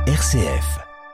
RCF.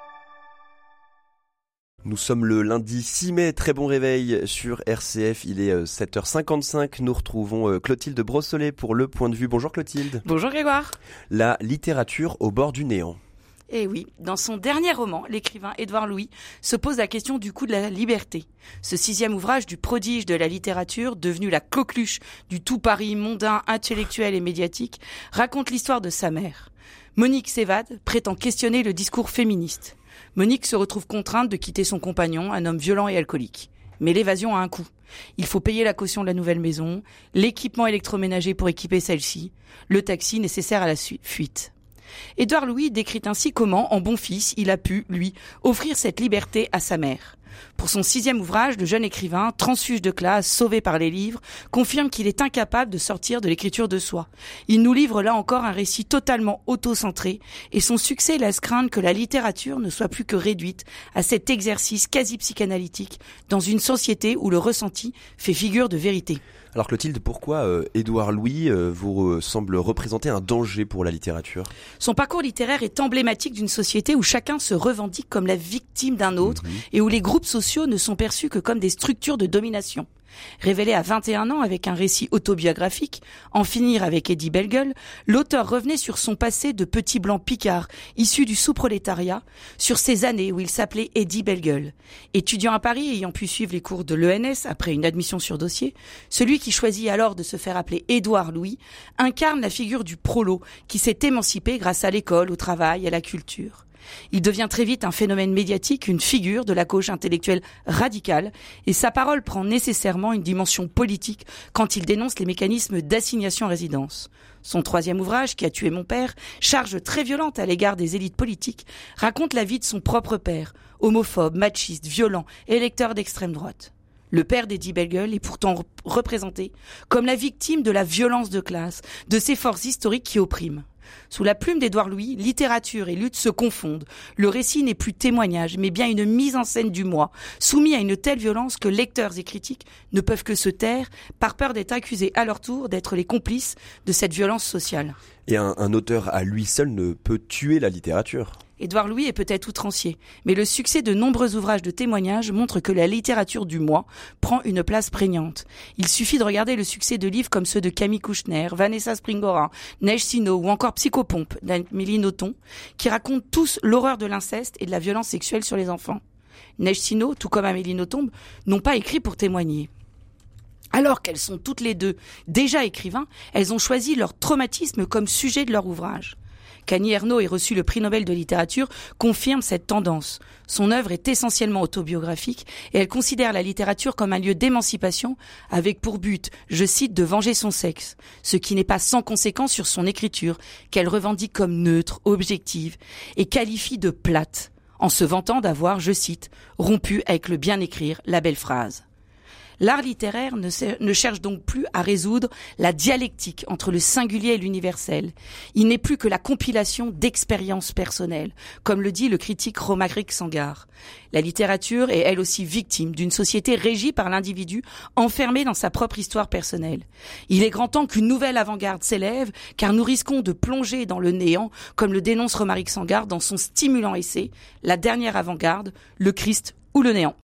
Nous sommes le lundi 6 mai, très bon réveil sur RCF, il est 7h55, nous retrouvons Clotilde Brossolet pour Le Point de Vue. Bonjour Clotilde. Bonjour Grégoire. La littérature au bord du néant. Eh oui, dans son dernier roman, l'écrivain Édouard Louis se pose la question du coût de la liberté. Ce 6e ouvrage du prodige de la littérature, devenu la coqueluche du tout Paris mondain, intellectuel et médiatique, raconte l'histoire de sa mère. Monique s'évade, prétend questionner le discours féministe. Monique se retrouve contrainte de quitter son compagnon, un homme violent et alcoolique. Mais l'évasion a un coût. Il faut payer la caution de la nouvelle maison, l'équipement électroménager pour équiper celle-ci, le taxi nécessaire à la fuite. Édouard Louis décrit ainsi comment, en bon fils, il a pu, lui, offrir cette liberté à sa mère. Pour son 6e ouvrage, le jeune écrivain, transfuge de classe, sauvé par les livres, confirme qu'il est incapable de sortir de l'écriture de soi. Il nous livre là encore un récit totalement auto-centré, et son succès laisse craindre que la littérature ne soit plus que réduite à cet exercice quasi psychanalytique dans une société où le ressenti fait figure de vérité. Alors Clotilde, pourquoi Édouard Louis vous semble représenter un danger pour la littérature ? Son parcours littéraire est emblématique d'une société où chacun se revendique comme la victime d'un autre et où les groupes sociaux ne sont perçus que comme des structures de domination. Révélé à 21 ans avec un récit autobiographique, En finir avec Eddie Bellegueule, l'auteur revenait sur son passé de petit blanc picard, issu du sous-prolétariat, sur ces années où il s'appelait Eddie Bellegueule. Étudiant à Paris ayant pu suivre les cours de l'ENS après une admission sur dossier, celui qui choisit alors de se faire appeler Édouard Louis incarne la figure du prolo qui s'est émancipé grâce à l'école, au travail, à la culture. Il devient très vite un phénomène médiatique, une figure de la gauche intellectuelle radicale, et sa parole prend nécessairement une dimension politique quand il dénonce les mécanismes d'assignation à résidence. Son 3e ouvrage, Qui a tué mon père, charge très violente à l'égard des élites politiques, raconte la vie de son propre père, homophobe, machiste, violent, électeur d'extrême droite. Le père d'Eddie Bellegueule est pourtant représenté comme la victime de la violence de classe, de ces forces historiques qui oppriment. Sous la plume d'Édouard Louis, littérature et lutte se confondent. Le récit n'est plus témoignage, mais bien une mise en scène du moi, soumis à une telle violence que lecteurs et critiques ne peuvent que se taire, par peur d'être accusés à leur tour d'être les complices de cette violence sociale. Et un auteur à lui seul ne peut tuer la littérature. Édouard Louis est peut-être outrancier, mais le succès de nombreux ouvrages de témoignages montre que la littérature du moi prend une place prégnante. Il suffit de regarder le succès de livres comme ceux de Camille Kouchner, Vanessa Springora, Neige Sino ou encore Psychopompe d'Amélie Nothomb, qui racontent tous l'horreur de l'inceste et de la violence sexuelle sur les enfants. Neige Sino, tout comme Amélie Nothomb, n'ont pas écrit pour témoigner. Alors qu'elles sont toutes les deux déjà écrivains, elles ont choisi leur traumatisme comme sujet de leur ouvrage. qu'Annie Ernaux ait reçu le prix Nobel de littérature confirme cette tendance. Son œuvre est essentiellement autobiographique et elle considère la littérature comme un lieu d'émancipation avec pour but, je cite, de venger son sexe, ce qui n'est pas sans conséquence sur son écriture, qu'elle revendique comme neutre, objective et qualifie de plate, en se vantant d'avoir, je cite, rompu avec le bien écrire, la belle phrase. L'art littéraire ne cherche donc plus à résoudre la dialectique entre le singulier et l'universel. Il n'est plus que la compilation d'expériences personnelles, comme le dit le critique Romaric Sangar. La littérature est elle aussi victime d'une société régie par l'individu, enfermé dans sa propre histoire personnelle. Il est grand temps qu'une nouvelle avant-garde s'élève, car nous risquons de plonger dans le néant, comme le dénonce Romaric Sangar dans son stimulant essai « La dernière avant-garde, le Christ ou le néant ».